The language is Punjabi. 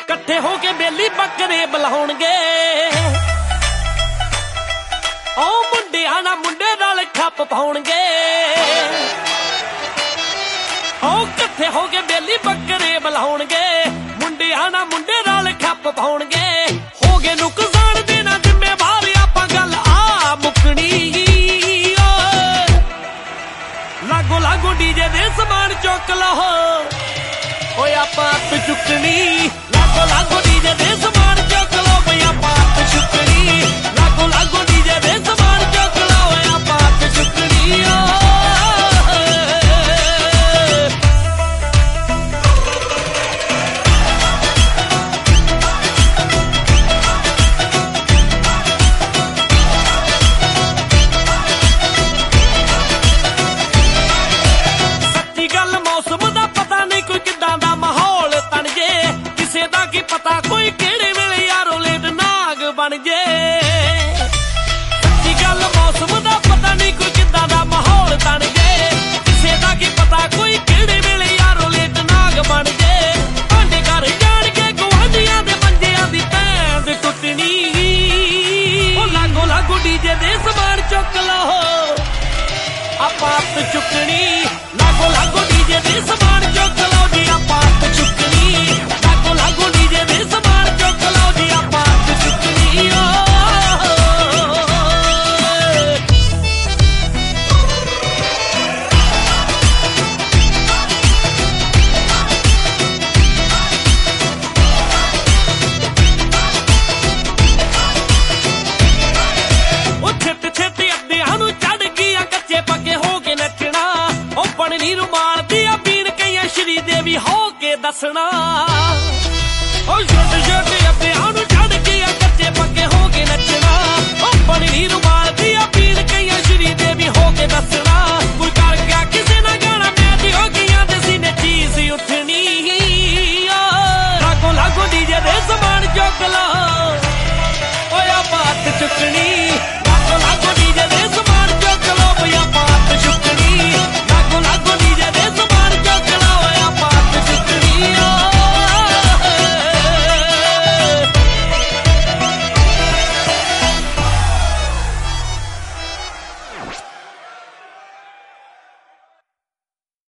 ਇਕੱਠੇ ਹੋ ਕੇ ਬੇਲੀ ਬੱਕਰੇ ਬੁਲਾਉਣਗੇ। ਉਹ ਮੁੰਡਿਆਂ ਨਾਲ ਮੁੰਡੇ ਨਾਲ ਖੱਪ ਪਾਉਣਗੇ। ਉਹ ਇਕੱਠੇ ਹੋ ਕੇ ਬੇਲੀ ਬੱਕਰੇ ਬੁਲਾਉਣਗੇ। ਮੁੰਡਿਆਂ ਨਾਲ ਮੁੰਡੇ ਨਾਲ ਖੱਪ ਪਾਉਣਗੇ। ਹੋ ਗਏ ਨੁਕਸਾਨ ਦੇਣਾ ਜ਼ਿੰਮੇਵਾਰ ਆਪਾਂ ਗੱਲ ਆ ਮੁੱਕਣੀ। ਲਾਗੋ ਲਾਗੋ ਡੀਜੇ ਦੇ ਸਮਾਨ ਚੁੱਕ ਲਓ ਓਏ ਆਪਾਂ ਹੱਥ ਚੁੱਕਣੀ। ਲਾਗੋ ਲਾਗੋ ਡੀਜੇ ਦੇ ਸਮਾਨ ਚੁੱਕ ਲਓ ਬਈ ਆਪਾਂ ਹੱਥ ਚੁੱਕਣੀ। ਲਾਗੋ ਲਾਗੋ ਡੀਜੇ ਦੇ ਸਮਾਨ ਚੁੱਕ ਲਓ ਓਏ ਆਪਾਂ ਹੱਥ ਚੁੱਕਣੀ। ਸੱਚੀ ਗੱਲ ਮੌਸਮ ਦਾ ਪਤਾ ਨਹੀਂ ਕੋਈ ਕਿੱਦਾਂ ਦਾ ਮਾਹੌਲ ਤਣ ਜੇ। ਕਿਸੇ ਦਾ ਕੀ ਪਤਾ ਕੋਈ ਕਿਹੜੇ ਵੇਲੇ ਯਾਰੋ ਲੇਟ ਨਾਗ ਬਣ ਜੇ। ਸੱਚੀ ਗੱਲ ਮੌਸਮ ਦਾ ਪਤਾ ਨਹੀਂ ਕੋਈ ਕਿੱਦਾਂ ਦਾ ਮਾਹੌਲ ਤਣ ਜੇ। ਕਿਸੇ ਦਾ ਕੀ ਪਤਾ ਕੋਈ ਕਿਹੜੇ ਵੇਲੇ ਯਾਰੋ ਲੇਟ ਨਾਗ ਬਣ ਜੇ। ਭਾਂਡੇ ਘਰ ਜਾਣ ਕੇ ਗੁਆਂਢੀਆਂ ਦੇ ਮੰਜਿਆਂ ਦੀ ਪੈਂਦ ਟੁੱਟਣੀ। ਉਹ ਲਾਗੋ ਲਾਗੋ ਡੀਜੇ ਦੇ ਸਮਾਨ ਚੁੱਕ ਲਓ ਆਪਾਂ ਹੱਥ ਚੁੱਕਣੀ। ਲਾਗੋ ਲਾਗੋ ਡੀਜੇ ਦੇ ਸਮਾਨ ਚੁੱਕ ਲਓ ਜੀ ਆਪਾਂ ਹੱਥ ਚੁੱਕਣੀ। ਲਾਗੋ ਲਾਗੋ ਡੀਜੇ ਦੇ ਸਮਾਨ ਚੁੱਕ ਲਓ ਜੀ ਆਪਾਂ ਹੱਥ ਚੁੱਕਣੀ। ਉਹ ਛੇਤੀ ਛੇਤੀ ਅੱਧਿਆਂ ਨੂੰ ਚੜ ਗਈਆਂ ਕੱਚੇ ਪੱਕੇ ਹੋ ਕੇ ਨੱਚਣਾ। ਉਹ ਬਣਨੀ ਰੁਮਾਲ ਦੀ ਆ ਪੀਣ ਕਈਆਂ ਸ਼੍ਰੀ ਦੇਵੀ ਹੋ ਕੇ ਦੱਸਣਾ। ਉਹ ਛੋਟੇ ਛੋਟੇ